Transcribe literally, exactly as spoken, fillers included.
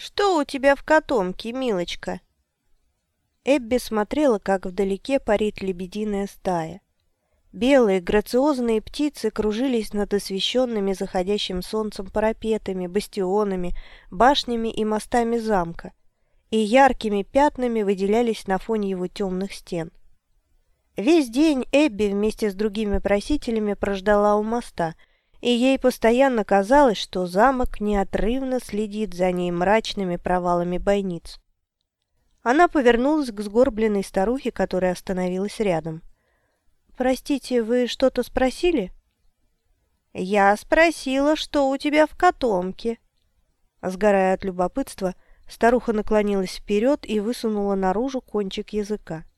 Что у тебя в котомке, милочка?» Эбби смотрела, как вдалеке парит лебединая стая. Белые грациозные птицы кружились над освещенными заходящим солнцем парапетами, бастионами, башнями и мостами замка, и яркими пятнами выделялись на фоне его темных стен. Весь день Эбби вместе с другими просителями прождала у моста, и ей постоянно казалось, что замок неотрывно следит за ней мрачными провалами бойниц. Она повернулась к сгорбленной старухе, которая остановилась рядом. «Простите, вы что-то спросили?» «Я спросила, что у тебя в котомке». Сгорая от любопытства, старуха наклонилась вперед и высунула наружу кончик языка.